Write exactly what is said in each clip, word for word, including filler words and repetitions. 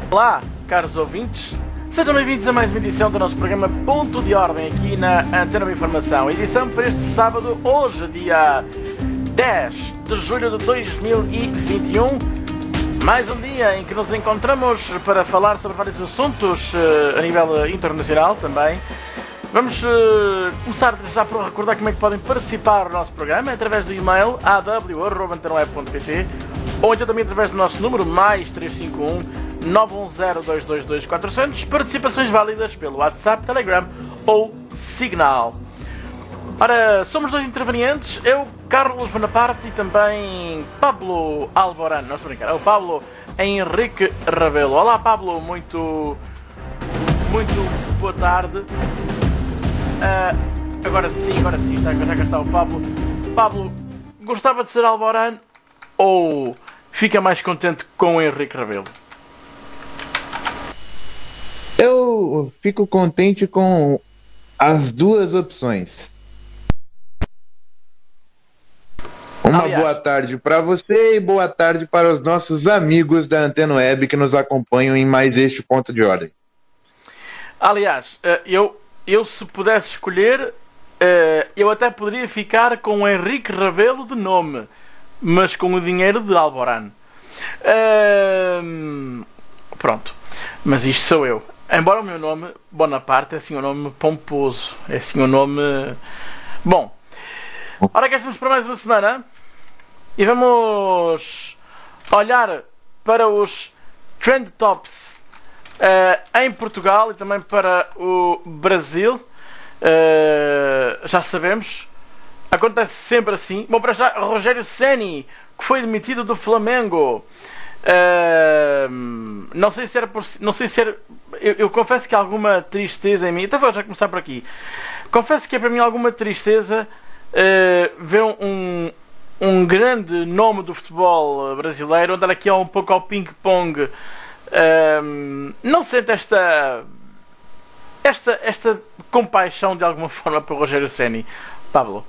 Olá, caros ouvintes, sejam bem-vindos a mais uma edição do nosso programa Ponto de Ordem aqui na Antena de Informação. Edição para este sábado, hoje, dia dez de julho de dois mil e vinte e um. Mais um dia em que nos encontramos para falar sobre vários assuntos uh, a nível internacional também. Vamos uh, começar já por recordar como é que podem participar no nosso programa através do e-mail a w arroba antena web ponto p t ou então também através do nosso número mais três cinco um nove um zero dois dois dois quatro zero zero. Participações válidas pelo WhatsApp, Telegram ou Signal. Ora, somos dois intervenientes, eu, Carlos Bonaparte e também Pablo Alborán. Não estou a brincar, é o Pablo Henrique Rebelo. Olá Pablo, muito, muito boa tarde. Uh, agora sim, agora sim, já, já cá está o Pablo. Pablo, gostava de ser Alborán ou fica mais contente com o Henrique Rebelo? Eu fico contente com as duas opções. Uma Aliás, boa tarde para você e boa tarde para os nossos amigos da Antena Web que nos acompanham em mais este Ponto de Ordem. Aliás, eu, eu se pudesse escolher, eu até poderia ficar com o Henrique Rebelo de nome, mas com o dinheiro de Alborán. Uh, pronto, mas isto sou eu. Embora o meu nome, Bonaparte, é assim um nome pomposo, é assim um nome... Bom, ora cá estamos para mais uma semana e vamos olhar para os Trend Tops uh, em Portugal e também para o Brasil. Uh, já sabemos, acontece sempre assim. Bom, para já, Rogério Ceni, que foi demitido do Flamengo. Uh, não sei se era por, não sei se era, eu, eu confesso que há alguma tristeza em mim. Então vou já começar por aqui. Confesso que é para mim alguma tristeza uh, ver um, um grande nome do futebol brasileiro andar aqui um pouco ao ping-pong. Uh, não sente esta esta esta compaixão de alguma forma para o Rogério Ceni, Pablo?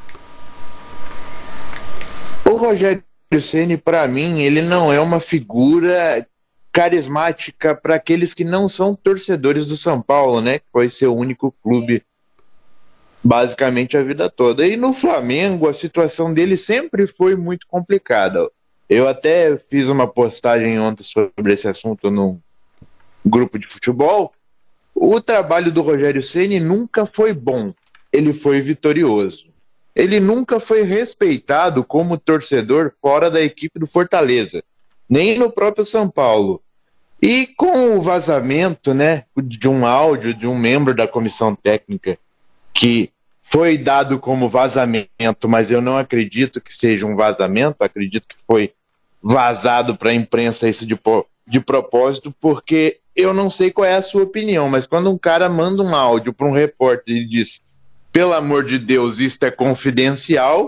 O Rogério Ceni, para mim, ele não é uma figura carismática para aqueles que não são torcedores do São Paulo, né? Que foi seu único clube basicamente a vida toda. E no Flamengo, a situação dele sempre foi muito complicada. Eu até fiz uma postagem ontem sobre esse assunto num grupo de futebol. O trabalho do Rogério Ceni nunca foi bom. Ele foi vitorioso. Ele nunca foi respeitado como torcedor fora da equipe do Fortaleza, nem no próprio São Paulo. E com o vazamento, né, de um áudio de um membro da comissão técnica, que foi dado como vazamento, mas eu não acredito que seja um vazamento, acredito que foi vazado para a imprensa isso de, de propósito, porque eu não sei qual é a sua opinião, mas quando um cara manda um áudio para um repórter e diz: pelo amor de Deus, isto é confidencial,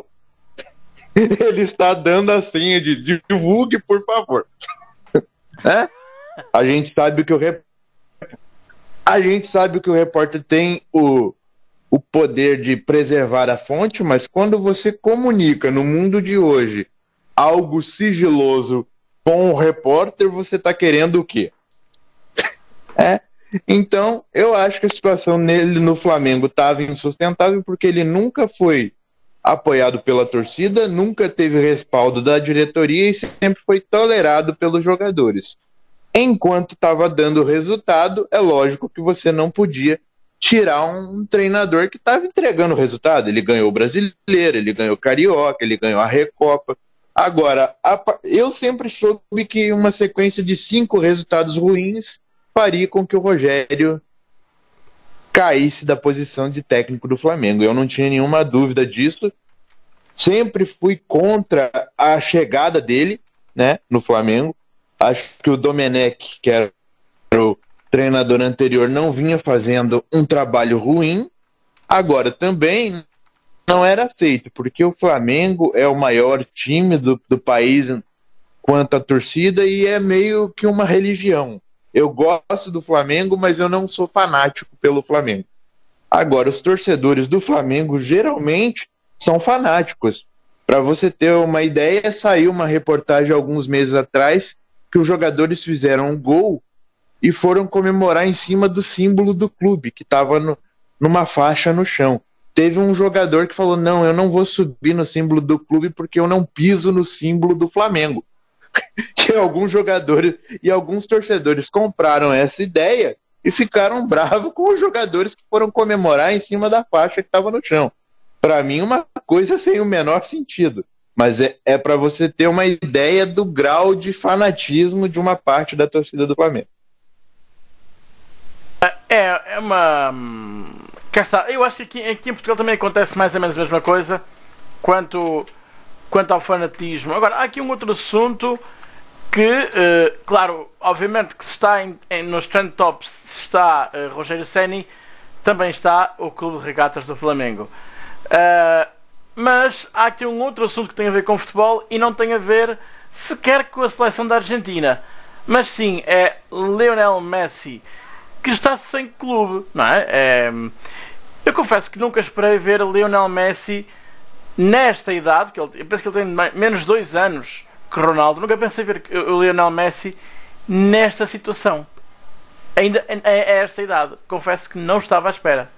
ele está dando a senha de divulgue, por favor. É? A gente sabe que o rep... a gente sabe que o repórter tem o, o poder de preservar a fonte, mas quando você comunica no mundo de hoje algo sigiloso com o repórter, você está querendo o quê? É? Então, eu acho que a situação nele no Flamengo estava insustentável porque ele nunca foi apoiado pela torcida, nunca teve respaldo da diretoria e sempre foi tolerado pelos jogadores. Enquanto estava dando resultado, é lógico que você não podia tirar um treinador que estava entregando resultado. Ele ganhou o Brasileiro, ele ganhou o Carioca, ele ganhou a Recopa. Agora, a, eu sempre soube que uma sequência de cinco resultados ruins faria com que o Rogério caísse da posição de técnico do Flamengo. Eu não tinha nenhuma dúvida disso. Sempre fui contra a chegada dele, né, no Flamengo. Acho que o Domenech, que era o treinador anterior, não vinha fazendo um trabalho ruim. Agora também não era aceito, porque o Flamengo é o maior time do, do país quanto à torcida e é meio que uma religião. Eu gosto do Flamengo, mas eu não sou fanático pelo Flamengo. Agora, os torcedores do Flamengo geralmente são fanáticos. Para você ter uma ideia, saiu uma reportagem alguns meses atrás que os jogadores fizeram um gol e foram comemorar em cima do símbolo do clube, que estava numa faixa no chão. Teve um jogador que falou, não, eu não vou subir no símbolo do clube porque eu não piso no símbolo do Flamengo. E alguns jogadores e alguns torcedores compraram essa ideia e ficaram bravos com os jogadores que foram comemorar em cima da faixa que estava no chão. Para mim, uma coisa sem o menor sentido. Mas é, é para você ter uma ideia do grau de fanatismo de uma parte da torcida do Flamengo. É, é uma... Cá está. Eu acho que aqui, aqui em Portugal também acontece mais ou menos a mesma coisa quanto, quanto ao fanatismo. Agora, há aqui um outro assunto que, uh, claro, obviamente que se está em, em, nos trend tops, se está uh, Rogério Ceni, também está o Clube de Regatas do Flamengo. Uh, mas há aqui um outro assunto que tem a ver com futebol e não tem a ver sequer com a seleção da Argentina. Mas sim, é Lionel Messi, que está sem clube, não é? é? Eu confesso que nunca esperei ver Lionel Messi nesta idade, que ele, eu penso que ele tem menos de dois anos que Ronaldo, nunca pensei ver o Lionel Messi nesta situação. Ainda a esta idade. Confesso que não estava à espera.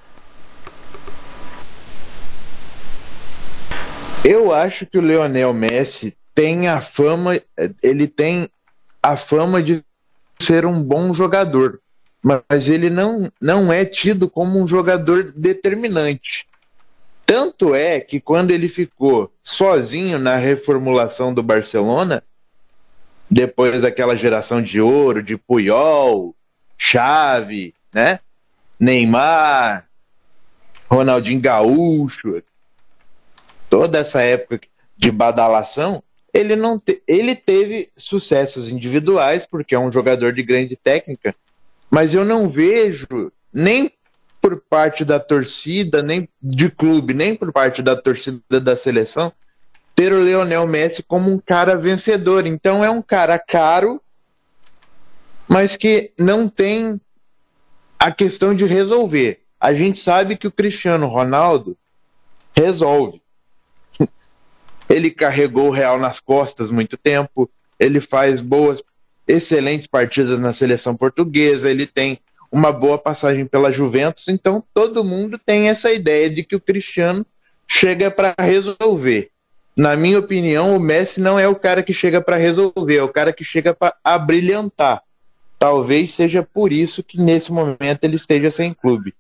Eu acho que o Lionel Messi tem a fama, ele tem a fama de ser um bom jogador. Mas ele não, não é tido como um jogador determinante. Tanto é que quando ele ficou sozinho na reformulação do Barcelona, depois daquela geração de ouro, de Puyol, Xavi, né? Neymar, Ronaldinho Gaúcho, toda essa época de badalação, ele, não te, ele teve sucessos individuais, porque é um jogador de grande técnica, mas eu não vejo, nem por parte da torcida, nem de clube, nem por parte da torcida da seleção, ter o Lionel Messi como um cara vencedor. Então é um cara caro, mas que não tem a questão de resolver. A gente sabe que o Cristiano Ronaldo resolve. Ele carregou o Real nas costas muito tempo, ele faz boas excelentes partidas na seleção portuguesa, ele tem uma boa passagem pela Juventus, então todo mundo tem essa ideia de que o Cristiano chega para resolver. Na minha opinião, o Messi não é o cara que chega para resolver, é o cara que chega para abrilhantar. Talvez seja por isso que nesse momento ele esteja sem clube.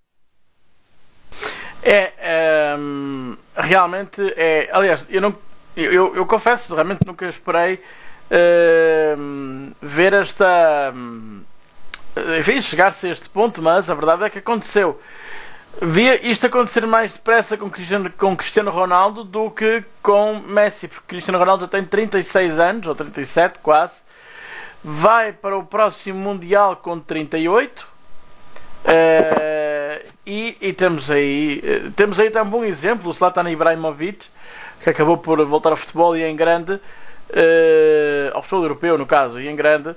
É, é realmente, é, aliás, eu, não, eu, eu, eu confesso, realmente nunca esperei Uh, ver esta uh, enfim, chegar-se a este ponto, mas a verdade é que aconteceu. Via isto acontecer mais depressa com Cristiano, com Cristiano Ronaldo do que com Messi, porque Cristiano Ronaldo já tem trinta e seis anos, ou trinta e sete quase, vai para o próximo Mundial com trinta e oito, uh, e, e temos aí uh, temos aí também um bom exemplo, o Zlatan Ibrahimovic, que acabou por voltar ao futebol e em grande, Uh, ao futebol europeu no caso, e em grande,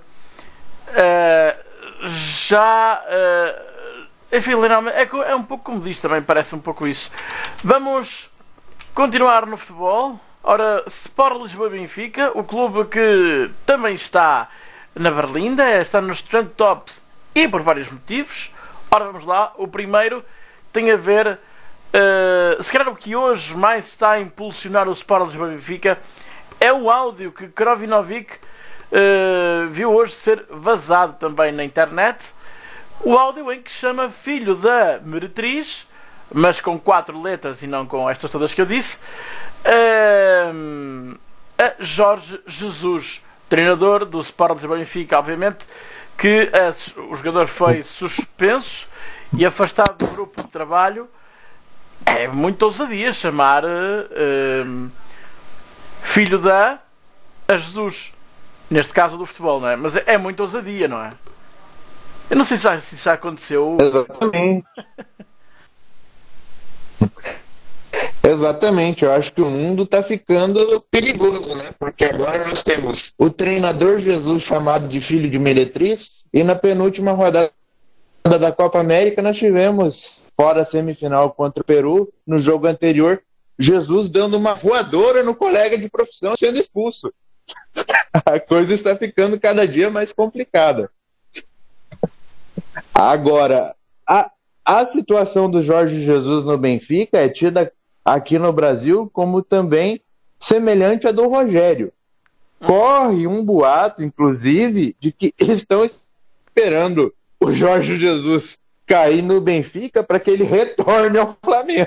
uh, já uh, enfim, é, é um pouco como diz também, parece um pouco isso. Vamos continuar no futebol. Ora, Sport Lisboa e Benfica, o clube que também está na Berlinda, está nos trend tops e por vários motivos. Ora, vamos lá. O primeiro tem a ver, uh, se calhar o que hoje mais está a impulsionar o Sport Lisboa e Benfica é o áudio que Krovinovic uh, viu hoje ser vazado também na internet. O áudio em que chama filho da meretriz, mas com quatro letras e não com estas todas que eu disse, uh, a Jorge Jesus, treinador do Sport Lisboa e Benfica. Obviamente que uh, o jogador foi suspenso e afastado do grupo de trabalho. É muito ousadia chamar... Uh, filho da a Jesus, neste caso do futebol, não é? Mas é, é muito ousadia, não é? Eu não sei se já, se já aconteceu. Exatamente. Exatamente, eu acho que o mundo está ficando perigoso, né? Porque agora nós temos o treinador Jesus chamado de filho de meretriz, e na penúltima rodada da Copa América nós tivemos, fora a semifinal contra o Peru, no jogo anterior, Jesus dando uma voadora no colega de profissão sendo expulso. A coisa está ficando cada dia mais complicada. Agora, a, a situação do Jorge Jesus no Benfica é tida aqui no Brasil como também semelhante à do Rogério. Corre um boato, inclusive, de que estão esperando o Jorge Jesus cair no Benfica para que ele retorne ao Flamengo.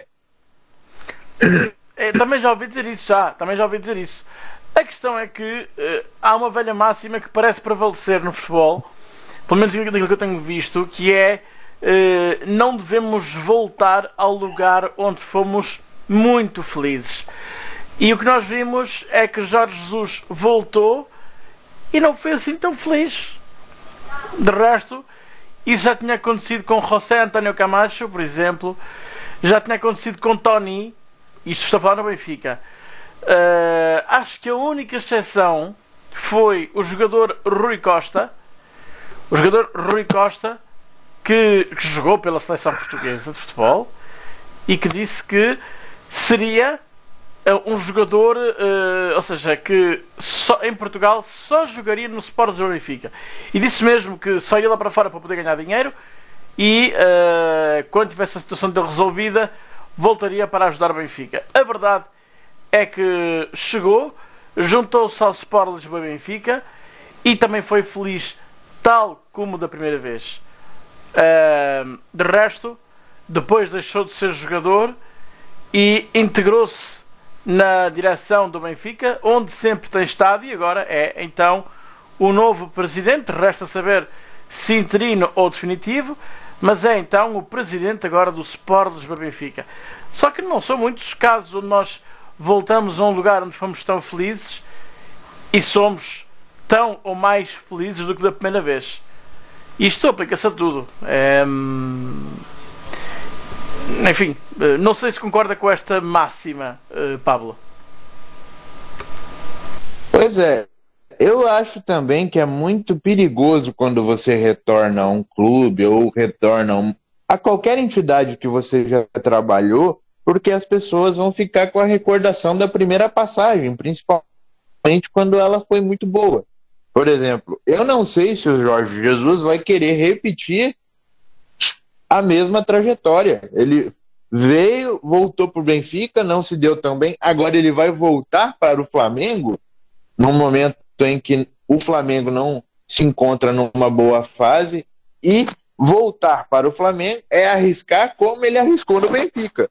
Eu também já ouvi dizer isso, já. Também já ouvi dizer isso. A questão é que uh, há uma velha máxima que parece prevalecer no futebol, pelo menos daquilo que eu tenho visto, que é uh, não devemos voltar ao lugar onde fomos muito felizes. E o que nós vimos é que Jorge Jesus voltou e não foi assim tão feliz. De resto, isso já tinha acontecido com José António Camacho, por exemplo, já tinha acontecido com Tony, isto estou a falar no Benfica. Uh, acho que a única exceção foi o jogador Rui Costa, o jogador Rui Costa, que, que jogou pela seleção portuguesa de futebol e que disse que seria uh, um jogador, uh, ou seja, que só, em Portugal só jogaria no Sporting do Benfica. E disse mesmo que só ia lá para fora para poder ganhar dinheiro e uh, quando tivesse a situação dele resolvida, voltaria para ajudar o Benfica. A verdade é que chegou, juntou-se ao Sport Lisboa e Benfica e também foi feliz, tal como da primeira vez. Uh, de resto, depois deixou de ser jogador e integrou-se na direção do Benfica, onde sempre tem estado, e agora é então o novo presidente. Resta saber se interino ou definitivo, mas é então o presidente agora do Sport Lisboa e Benfica. Só que não são muitos os casos onde nós voltamos a um lugar onde fomos tão felizes e somos tão ou mais felizes do que da primeira vez. Isto aplica-se a tudo. É... Enfim, não sei se concorda com esta máxima, Pablo. Pois é, eu acho também que é muito perigoso quando você retorna a um clube ou retorna a, um... a qualquer entidade que você já trabalhou, porque as pessoas vão ficar com a recordação da primeira passagem, principalmente quando ela foi muito boa. Por exemplo, eu não sei se o Jorge Jesus vai querer repetir a mesma trajetória. Ele veio, voltou para o Benfica, não se deu tão bem, agora ele vai voltar para o Flamengo, num momento em que o Flamengo não se encontra numa boa fase, e voltar para o Flamengo é arriscar como ele arriscou no Benfica.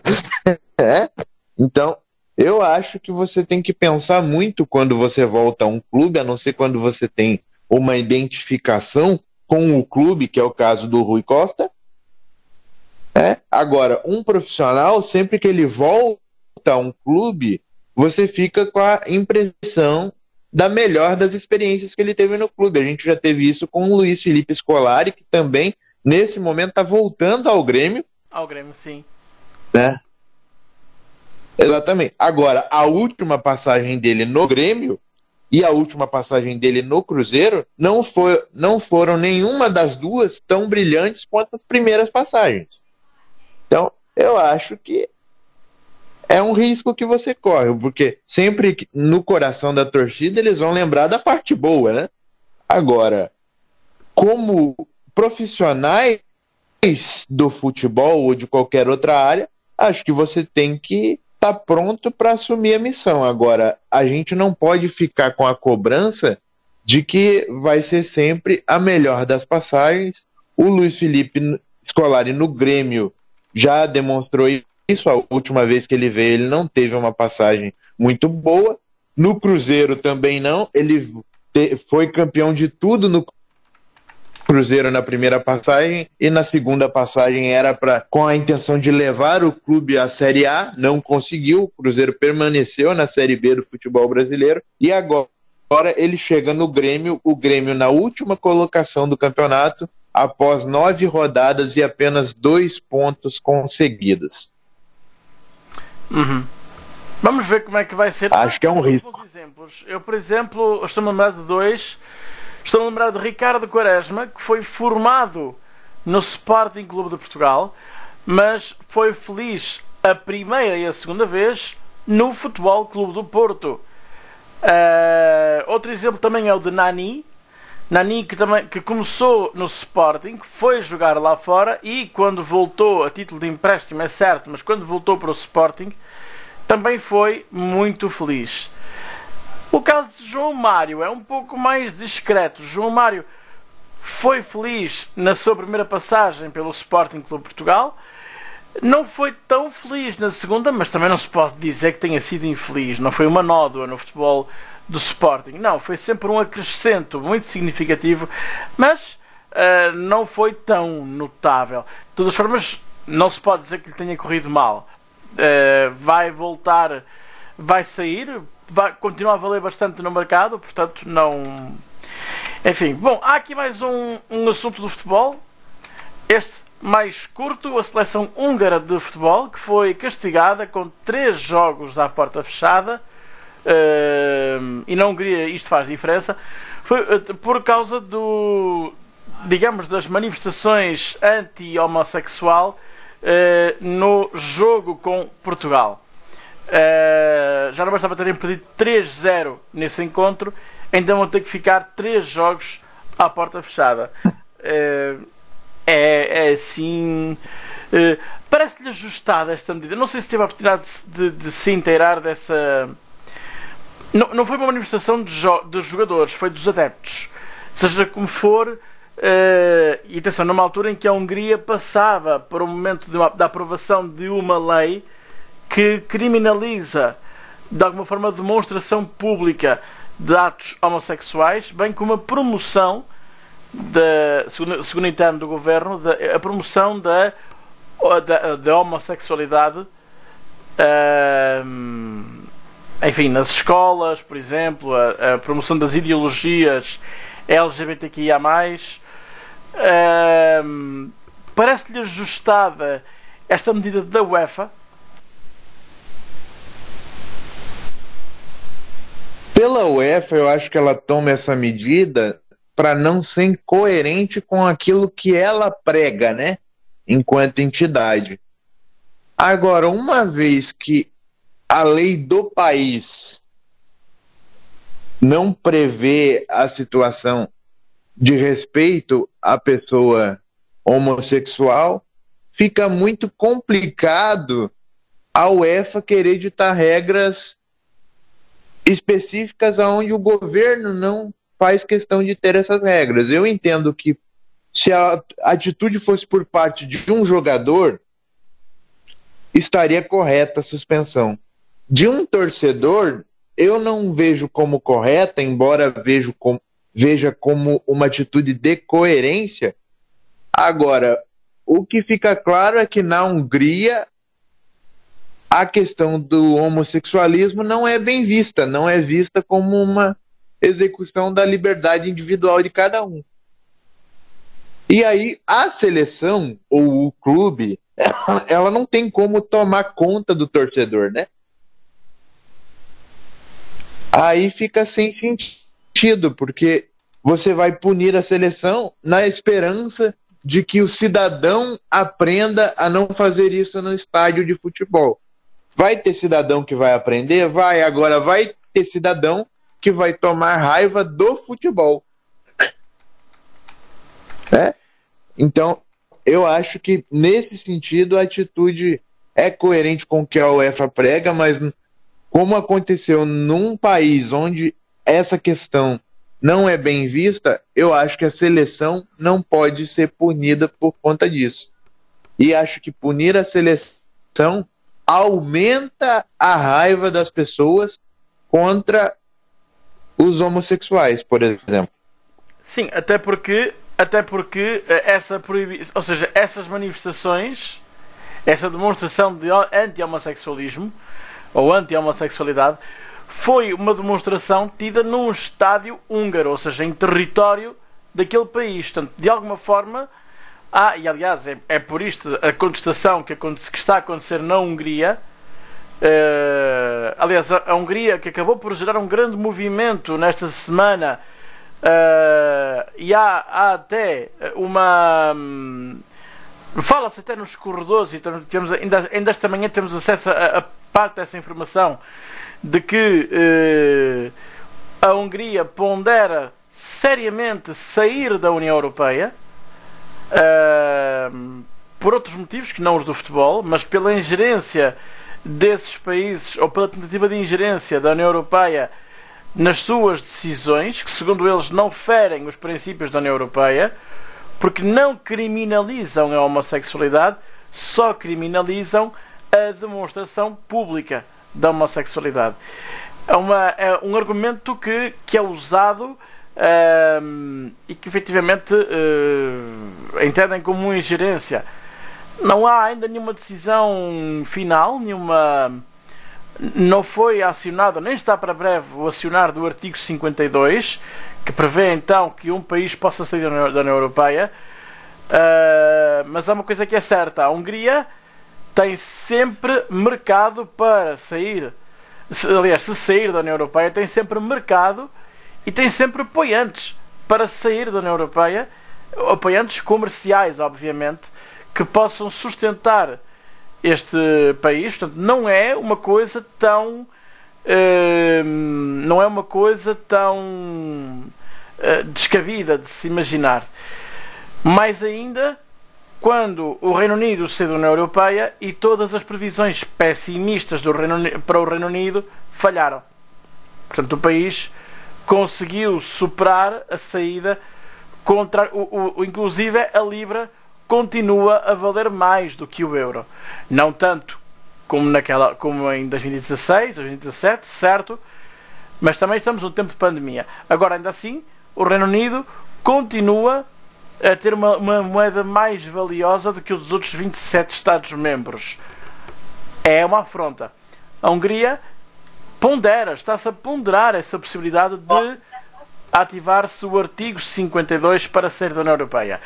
É? Então, eu acho que você tem que pensar muito quando você volta a um clube, a não ser quando você tem uma identificação com o clube, que é o caso do Rui Costa. É? Agora, um profissional, sempre que ele volta a um clube, você fica com a impressão da melhor das experiências que ele teve no clube. A gente já teve isso com o Luiz Felipe Scolari, que também, nesse momento, está voltando ao Grêmio. Ao Grêmio, sim. Né? Exatamente. Agora, a última passagem dele no Grêmio e a última passagem dele no Cruzeiro não, foi, não foram nenhuma das duas tão brilhantes quanto as primeiras passagens. Então, eu acho que é um risco que você corre, porque sempre no coração da torcida eles vão lembrar da parte boa, né? Agora, como profissionais do futebol ou de qualquer outra área, acho que você tem que estar tá pronto para assumir a missão. Agora, a gente não pode ficar com a cobrança de que vai ser sempre a melhor das passagens. O Luiz Felipe Scolari no Grêmio já demonstrou isso. A última vez que ele veio, ele não teve uma passagem muito boa. No Cruzeiro também não. Ele te- foi campeão de tudo no Cruzeiro na primeira passagem, e na segunda passagem era pra, com a intenção de levar o clube à Série A, não conseguiu. O Cruzeiro permaneceu na Série B do futebol brasileiro, e agora, agora ele chega no Grêmio, o Grêmio na última colocação do campeonato, após nove rodadas e apenas dois pontos conseguidos. Uhum. Vamos ver como é que vai ser. Acho que é um risco. Alguns exemplos. Eu, por exemplo, estou-me a lembrar de dois. Estou a lembrar de Ricardo Quaresma, que foi formado no Sporting Clube de Portugal, mas foi feliz a primeira e a segunda vez no Futebol Clube do Porto. Uh, outro exemplo também é o de Nani, Nani que, também, que começou no Sporting, foi jogar lá fora e quando voltou a título de empréstimo, é certo, mas quando voltou para o Sporting também foi muito feliz. O caso de João Mário é um pouco mais discreto. João Mário foi feliz na sua primeira passagem pelo Sporting Clube Portugal, não foi tão feliz na segunda, mas também não se pode dizer que tenha sido infeliz. Não foi uma nódoa no futebol do Sporting, não, foi sempre um acrescento muito significativo, mas uh, não foi tão notável. De todas as formas, não se pode dizer que lhe tenha corrido mal. Uh, vai voltar, vai sair, vai continuar a valer bastante no mercado, portanto não... Enfim, bom, há aqui mais um, um assunto do futebol, este mais curto, a seleção húngara de futebol, que foi castigada com três jogos à porta fechada. Uh, e na Hungria isto faz diferença, foi uh, por causa do, digamos, das manifestações anti-homossexual uh, no jogo com Portugal. Uh, já não bastava terem perdido três zero nesse encontro, ainda vão ter que ficar três jogos à porta fechada. Uh, é, é assim... Uh, parece-lhe ajustada esta medida. Não sei se teve a oportunidade de, de, de se inteirar dessa... Não, não foi uma manifestação de jo- dos jogadores, foi dos adeptos. Seja como for, uh, e atenção, numa altura em que a Hungria passava por um momento de uma, da aprovação de uma lei que criminaliza, de alguma forma, a demonstração pública de atos homossexuais, bem como a promoção, da, segundo, segundo o interno do governo, da, a promoção da, da, da homossexualidade. Uh, Enfim, nas escolas, por exemplo, a, a promoção das ideologias L G B T Q I A mais, uh, parece-lhe ajustada esta medida da UEFA? Pela UEFA, eu acho que ela toma essa medida para não ser incoerente com aquilo que ela prega, né? Enquanto entidade. Agora, uma vez que a lei do país não prevê a situação de respeito à pessoa homossexual, fica muito complicado a UEFA querer ditar regras específicas aonde o governo não faz questão de ter essas regras. Eu entendo que se a atitude fosse por parte de um jogador, estaria correta a suspensão. De um torcedor, eu não vejo como correta, embora vejo com, veja como uma atitude de coerência. Agora, o que fica claro é que na Hungria a questão do homossexualismo não é bem vista, não é vista como uma execução da liberdade individual de cada um. E aí a seleção ou o clube, ela não tem como tomar conta do torcedor, né? Aí fica sem sentido, porque você vai punir a seleção na esperança de que o cidadão aprenda a não fazer isso no estádio de futebol. Vai ter cidadão que vai aprender? Vai. Agora vai ter cidadão que vai tomar raiva do futebol. É? Então, eu acho que nesse sentido a atitude é coerente com o que a UEFA prega, mas como aconteceu num país onde essa questão não é bem vista, eu acho que a seleção não pode ser punida por conta disso. E acho que punir a seleção aumenta a raiva das pessoas contra os homossexuais, por exemplo. Sim, até porque, até porque essa proibição, ou seja, essas manifestações, essa demonstração de anti-homossexualismo ou anti-homossexualidade foi uma demonstração tida num estádio húngaro, ou seja, em território daquele país. Portanto, de alguma forma, há, e aliás é, é por isto a contestação que, que está a acontecer na Hungria. Uh, aliás, a, a Hungria, que acabou por gerar um grande movimento nesta semana, uh, e há, há até uma... Um, fala-se até nos corredores, e temos, ainda, ainda esta manhã temos acesso a, a parte dessa informação, de que uh, a Hungria pondera seriamente sair da União Europeia, uh, por outros motivos que não os do futebol, mas pela ingerência desses países, ou pela tentativa de ingerência da União Europeia nas suas decisões, que segundo eles não ferem os princípios da União Europeia, porque não criminalizam a homossexualidade, só criminalizam a demonstração pública da homossexualidade. É, uma, é um argumento que, que é usado uh, e que efetivamente uh, entendem como uma ingerência. Não há ainda nenhuma decisão final, nenhuma... não foi acionado, nem está para breve o acionar do artigo cinquenta e dois, que prevê então que um país possa sair da União, da União Europeia, uh, mas há uma coisa que é certa: a Hungria tem sempre mercado para sair, se, aliás, se sair da União Europeia, tem sempre mercado e tem sempre apoiantes para sair da União Europeia, apoiantes comerciais, obviamente, que possam sustentar este país. Portanto, não é uma coisa tão uh, não é uma coisa tão uh, descabida de se imaginar. Mais ainda quando o Reino Unido saiu da União Europeia e todas as previsões pessimistas do Reino Unido, para o Reino Unido falharam. Portanto, o país conseguiu superar a saída contra o, o, inclusive a Libra continua a valer mais do que o euro. Não tanto como, naquela, como em dois mil e dezasseis, dois mil e dezassete, certo? Mas também estamos num tempo de pandemia. Agora, ainda assim, o Reino Unido continua a ter uma, uma moeda mais valiosa do que os outros vinte e sete Estados-membros. É uma afronta. A Hungria pondera, está-se a ponderar essa possibilidade de ativar-se o artigo cinquenta e dois para sair da União Europeia.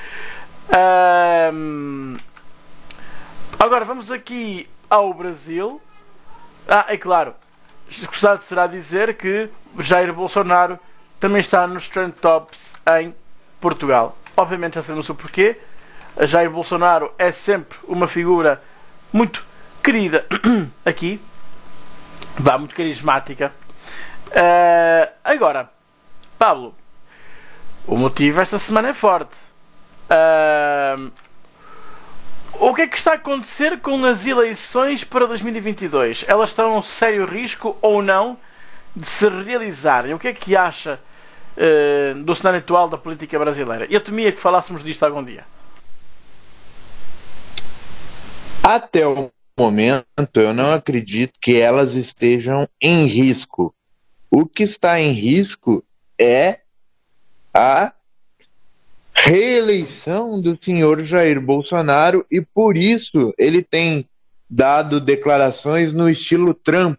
Um, agora vamos aqui ao Brasil. Ah, é claro, escusado será dizer que Jair Bolsonaro também está nos Trend Tops em Portugal. Obviamente já sabemos o porquê. Jair Bolsonaro é sempre uma figura muito querida aqui, vá, muito carismática. Uh, agora, Pablo, o motivo esta semana é forte. Uh, o que é que está a acontecer com as eleições para dois mil e vinte e dois? Elas estão em sério risco ou não de se realizarem? O que é que acha uh, do cenário atual da política brasileira? Eu temia que falássemos disto algum dia. Até o momento, eu não acredito que elas estejam em risco. O que está em risco é a reeleição do senhor Jair Bolsonaro, e por isso ele tem dado declarações no estilo Trump,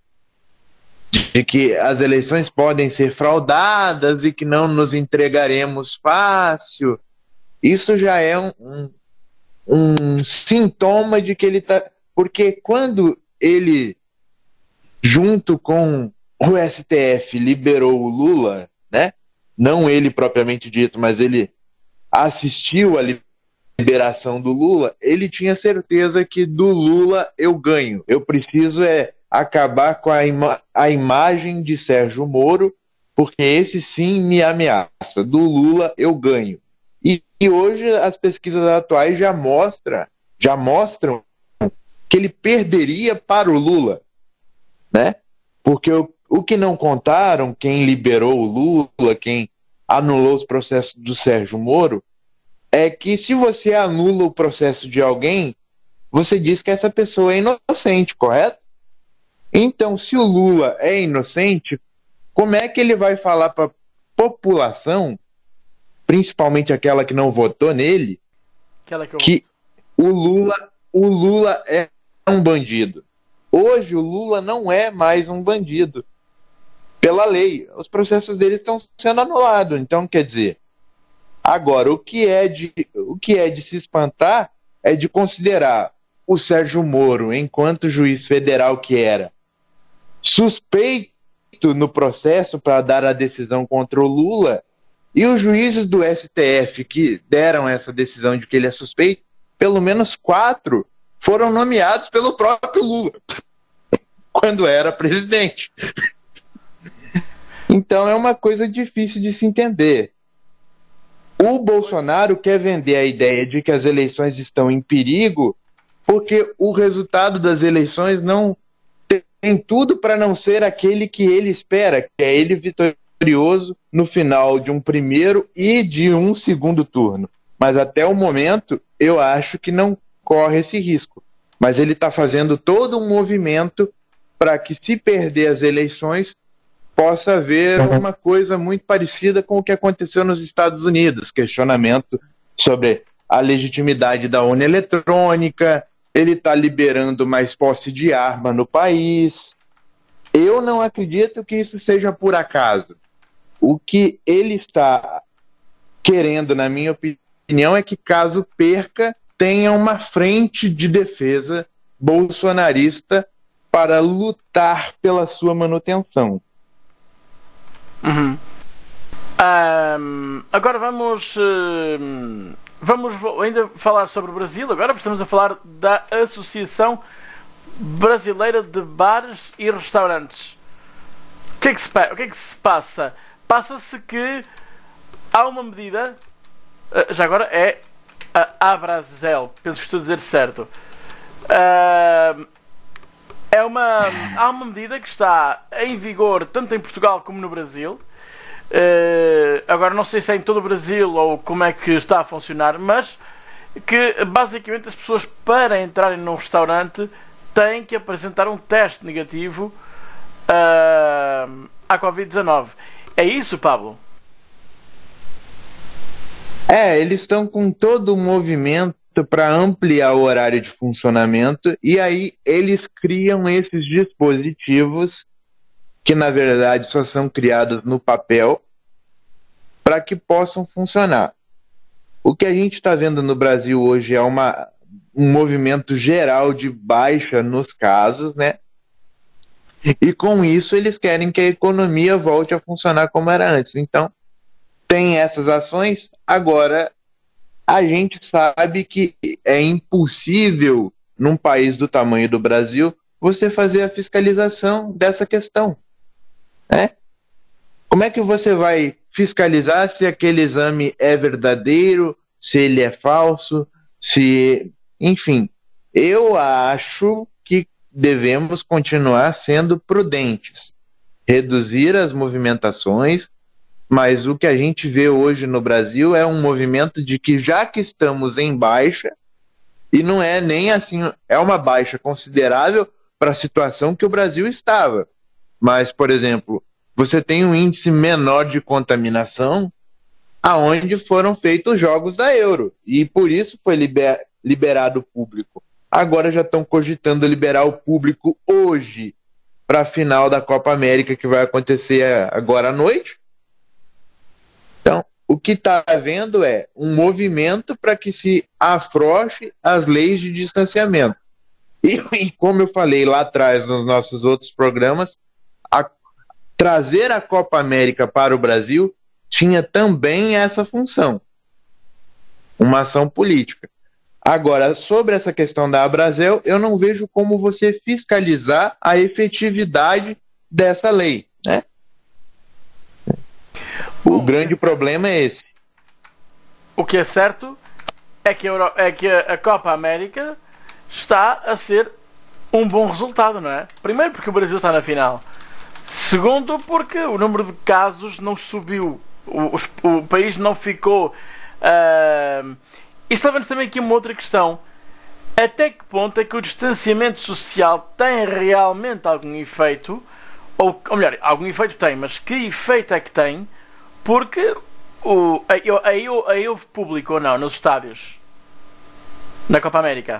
de que as eleições podem ser fraudadas e que não nos entregaremos fácil. Isso já é um, um, um sintoma de que ele está... Porque quando ele, junto com o S T F, liberou o Lula, né? Não ele propriamente dito, mas ele assistiu à liberação do Lula, ele tinha certeza que do Lula eu ganho. Eu preciso é acabar com a, ima- a imagem de Sérgio Moro, porque esse sim me ameaça. Do Lula eu ganho. E, e hoje as pesquisas atuais já mostram, já mostram que ele perderia para o Lula, né? Porque o, o que não contaram, quem liberou o Lula, quem anulou os processos do Sérgio Moro, é que se você anula o processo de alguém, você diz que essa pessoa é inocente, correto? Então, se o Lula é inocente, como é que ele vai falar para a população, principalmente aquela que não votou nele, Aquela que, eu... que o Lula, o Lula é um bandido? Hoje o Lula não é mais um bandido. Pela lei, os processos dele estão sendo anulados. Então, quer dizer, agora, o que é de, o que é de se espantar é de considerar o Sérgio Moro, enquanto juiz federal que era, suspeito no processo para dar a decisão contra o Lula, e os juízes do S T F que deram essa decisão de que ele é suspeito, pelo menos quatro foram nomeados pelo próprio Lula, quando era presidente. Então é uma coisa difícil de se entender. O Bolsonaro quer vender a ideia de que as eleições estão em perigo porque o resultado das eleições não tem tudo para não ser aquele que ele espera, que é ele vitorioso no final de um primeiro e de um segundo turno. Mas até o momento, eu acho que não corre esse risco. Mas ele está fazendo todo um movimento para que, se perder as eleições, possa haver uma coisa muito parecida com o que aconteceu nos Estados Unidos, questionamento sobre a legitimidade da urna eletrônica, ele está liberando mais posse de arma no país. Eu não acredito que isso seja por acaso. O que ele está querendo, na minha opinião, é que, caso perca, tenha uma frente de defesa bolsonarista para lutar pela sua manutenção. Uhum. Um, agora vamos uh, vamos ainda falar sobre o Brasil. Agora estamos a falar da Associação Brasileira de Bares e Restaurantes. O que é que se, o que é que se passa? Passa-se que há uma medida, uh, já agora é a Abrazel, penso que estou a dizer certo. Uh, é uma, há uma medida que está em vigor tanto em Portugal como no Brasil. Uh, agora não sei se é em todo o Brasil ou como é que está a funcionar, mas que basicamente as pessoas, para entrarem num restaurante, têm que apresentar um teste negativo uh, à covid dezanove. É isso, Pablo? É, eles estão com todo o movimento para ampliar o horário de funcionamento, e aí eles criam esses dispositivos que na verdade só são criados no papel para que possam funcionar. O que a gente está vendo no Brasil hoje é uma, um movimento geral de baixa nos casos, né? E com isso eles querem que a economia volte a funcionar como era antes. Então, tem essas ações. Agora, a gente sabe que é impossível, num país do tamanho do Brasil, você fazer a fiscalização dessa questão. Né? Como é que você vai fiscalizar se aquele exame é verdadeiro, se ele é falso, se... Enfim, eu acho que devemos continuar sendo prudentes, reduzir as movimentações, mas o que a gente vê hoje no Brasil é um movimento de que, já que estamos em baixa, e não é nem assim, é uma baixa considerável para a situação que o Brasil estava. Mas, por exemplo, você tem um índice menor de contaminação aonde foram feitos os jogos da Euro, e por isso foi liber, liberado o público. Agora já estão cogitando liberar o público hoje para a final da Copa América, que vai acontecer agora à noite. Então, o que está havendo é um movimento para que se afrouxe as leis de distanciamento. E, e como eu falei lá atrás nos nossos outros programas, a, trazer a Copa América para o Brasil tinha também essa função, uma ação política. Agora, sobre essa questão da Abrazel, eu não vejo como você fiscalizar a efetividade dessa lei, né? O Bom, grande é problema é esse. O que é certo é que, a, Euro, é que a Copa América está a ser um bom resultado, não é? Primeiro porque o Brasil está na final. Segundo porque o número de casos não subiu. O, o, o país não ficou... Uh... E estava-nos também aqui uma outra questão. Até que ponto é que o distanciamento social tem realmente algum efeito? Ou, ou melhor, algum efeito tem, mas que efeito é que tem? Porque o, aí, aí, aí houve público ou não nos estádios na Copa América?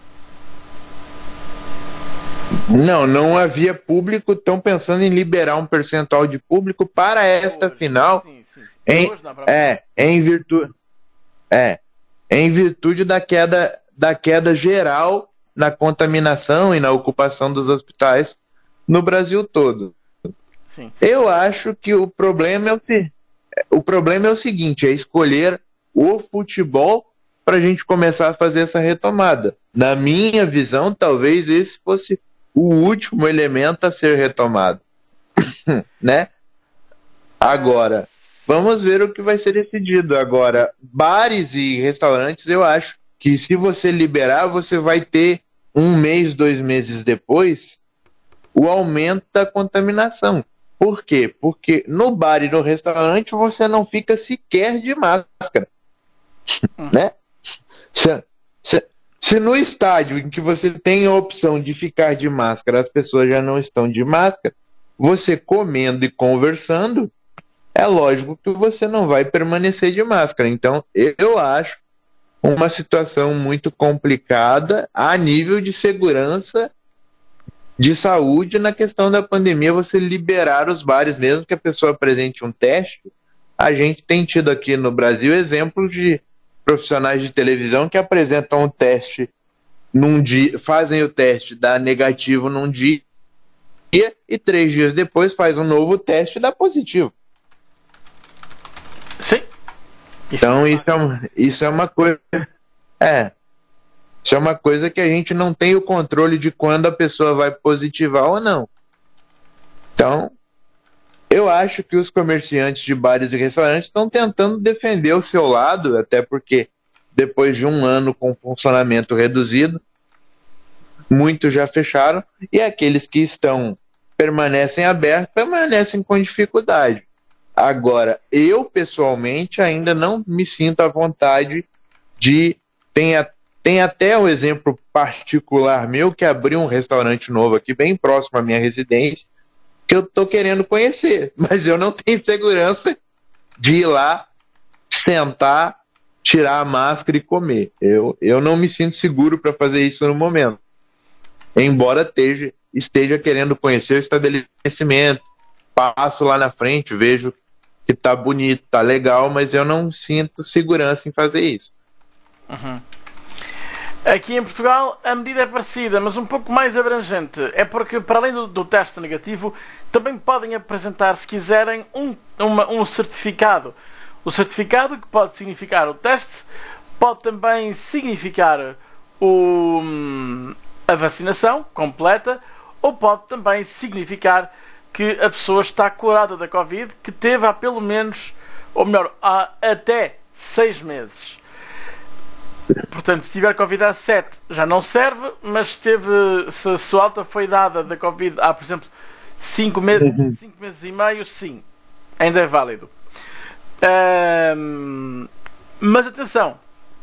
Não, não havia público. Estão pensando em liberar um percentual de público para esta hoje, final. Sim, sim, sim. Em, hoje não, é, em virtude, é, em virtude da queda, da queda geral na contaminação e na ocupação dos hospitais no Brasil todo. Sim. Eu acho que o problema é o, o problema é o seguinte, é escolher o futebol para a gente começar a fazer essa retomada. Na minha visão, talvez esse fosse o último elemento a ser retomado. Né? Agora, vamos ver o que vai ser decidido. Agora, bares e restaurantes, eu acho que se você liberar, você vai ter um mês, dois meses depois, o aumento da contaminação. Por quê? Porque no bar e no restaurante você não fica sequer de máscara. Né? Se, se, se no estádio em que você tem a opção de ficar de máscara, as pessoas já não estão de máscara, você comendo e conversando, é lógico que você não vai permanecer de máscara. Então, eu acho uma situação muito complicada a nível de segurança de saúde na questão da pandemia, você liberar os bares, mesmo que a pessoa apresente um teste. A gente tem tido aqui no Brasil exemplos de profissionais de televisão que apresentam um teste num dia, fazem o teste, dá negativo num dia e três dias depois faz um novo teste e dá positivo. Sim. Então isso é, uma, isso é uma coisa. É. Isso é uma coisa que a gente não tem o controle de quando a pessoa vai positivar ou não. Então, eu acho que os comerciantes de bares e restaurantes estão tentando defender o seu lado, até porque depois de um ano com funcionamento reduzido, muitos já fecharam, e aqueles que estão permanecem abertos, permanecem com dificuldade. Agora, eu pessoalmente ainda não me sinto à vontade de... Tem, a, tem até um exemplo particular meu, que abriu um restaurante novo aqui, bem próximo à minha residência, que eu estou querendo conhecer, mas eu não tenho segurança de ir lá, sentar, tirar a máscara e comer. Eu, eu não me sinto seguro para fazer isso no momento. Embora esteja, esteja querendo conhecer o estabelecimento, passo lá na frente, vejo que tá bonito, tá legal, mas eu não sinto segurança em fazer isso. Uhum. Aqui em Portugal a medida é parecida, mas um pouco mais abrangente. É porque, para além do, do teste negativo, também podem apresentar, se quiserem, um, uma, um certificado. O certificado, que pode significar o teste, pode também significar o, a vacinação completa, ou pode também significar que a pessoa está curada da Covid, que teve há pelo menos, ou melhor, há até seis meses. Portanto, se tiver Covid há sete já não serve, mas se, teve, se a sua alta foi dada da Covid há, por exemplo, cinco meses, cinco meses e meio, sim, ainda é válido. Um, mas atenção,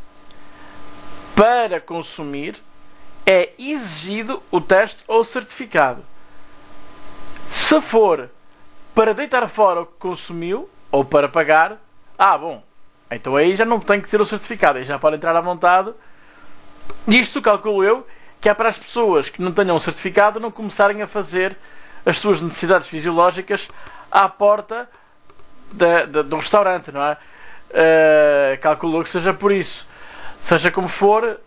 para consumir é exigido o teste ou certificado. Se for para deitar fora o que consumiu ou para pagar, ah, bom, então aí já não tem que ter o certificado, aí já pode entrar à vontade. Isto calculo eu que é para as pessoas que não tenham um certificado não começarem a fazer as suas necessidades fisiológicas à porta de, de, do restaurante, não é? Uh, calculo que seja por isso. Seja como for, uh,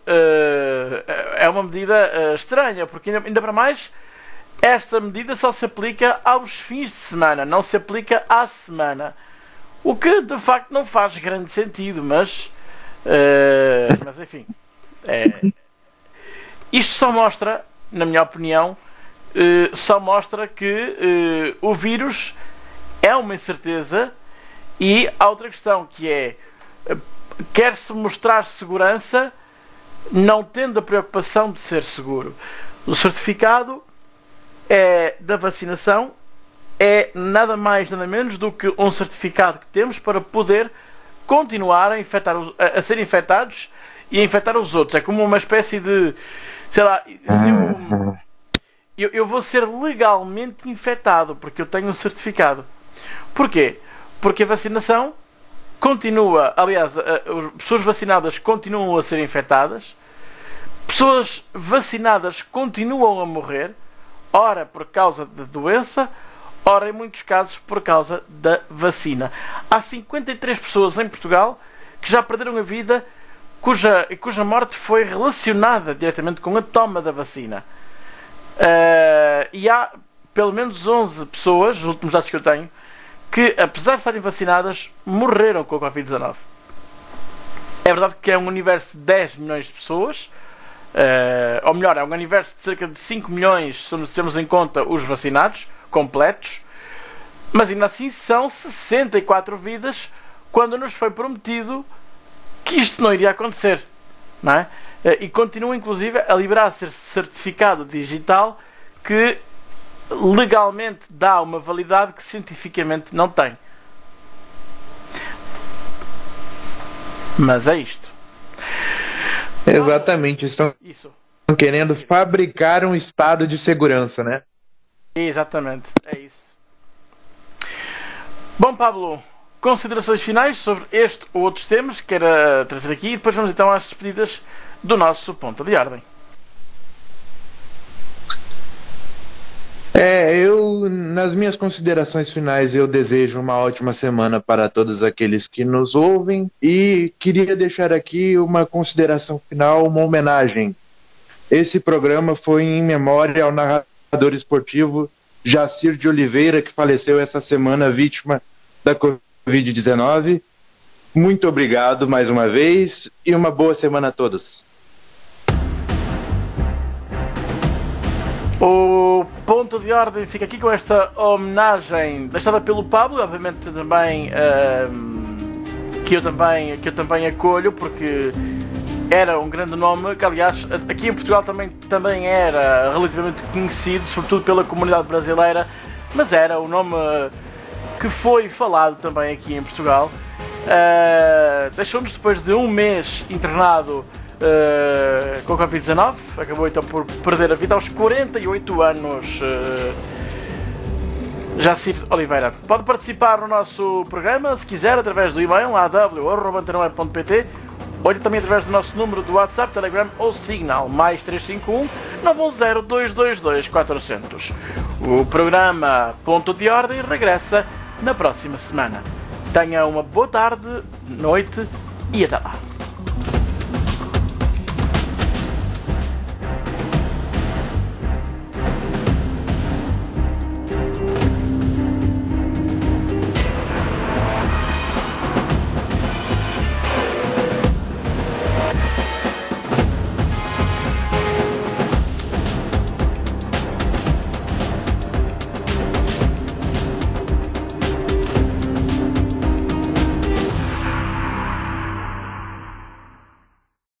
é uma medida uh, estranha, porque ainda, ainda para mais, esta medida só se aplica aos fins de semana, não se aplica à semana. O que de facto não faz grande sentido, mas, uh, mas enfim, é, isto só mostra, na minha opinião, uh, só mostra que uh, o vírus é uma incerteza. E há outra questão que é, uh, quer-se mostrar segurança não tendo a preocupação de ser seguro. O certificado é da vacinação é nada mais nada menos do que um certificado que temos para poder continuar a, infectar os, a, a ser infectados e a infectar os outros. É como uma espécie de, sei lá, eu, eu, eu vou ser legalmente infectado porque eu tenho um certificado. Porquê? Porque a vacinação continua, aliás, as pessoas vacinadas continuam a ser infectadas, pessoas vacinadas continuam a morrer, ora por causa da doença, ora, em muitos casos, por causa da vacina. Há cinquenta e três pessoas em Portugal que já perderam a vida, cuja, cuja morte foi relacionada diretamente com a toma da vacina. Uh, e há pelo menos onze pessoas, os últimos dados que eu tenho, que, apesar de estarem vacinadas, morreram com a Covid dezanove. É verdade que é um universo de dez milhões de pessoas, uh, ou melhor, é um universo de cerca de cinco milhões, se temos em conta os vacinados completos, Mas ainda assim são sessenta e quatro vidas quando nos foi prometido que isto não iria acontecer, não é? E continua inclusive a liberar certificado digital que legalmente dá uma validade que cientificamente não tem. Mas é isto. Exatamente, estão Isso. querendo fabricar um estado de segurança, né? Exatamente, é isso. Bom, Pablo, considerações finais sobre este ou outros temas que queira trazer aqui e depois vamos então às despedidas do nosso Ponto de Ordem. É, eu, nas minhas considerações finais, eu desejo uma ótima semana para todos aqueles que nos ouvem e queria deixar aqui uma consideração final, uma homenagem. Esse programa foi em memória ao narrador esportivo Jacir de Oliveira, que faleceu essa semana vítima da covid dezenove. Muito obrigado mais uma vez e uma boa semana a todos. O Ponto de Ordem fica aqui com esta homenagem deixada pelo Pablo, obviamente também uh, que, eu também que eu também acolho, porque era um grande nome, que aliás aqui em Portugal também, também era relativamente conhecido, sobretudo pela comunidade brasileira, mas era um nome que foi falado também aqui em Portugal. Uh, deixou-nos depois de um mês internado Uh, com a covid dezenove, acabou então por perder a vida aos quarenta e oito anos. uh, Jacir Oliveira. Pode participar no nosso programa se quiser através do e-mail a w arroba antena web ponto p t ou também através do nosso número do WhatsApp, Telegram ou Signal mais três cinco um nove um zero dois dois dois quatro zero zero. O programa Ponto de Ordem regressa na próxima semana. Tenha uma boa tarde, noite e até lá.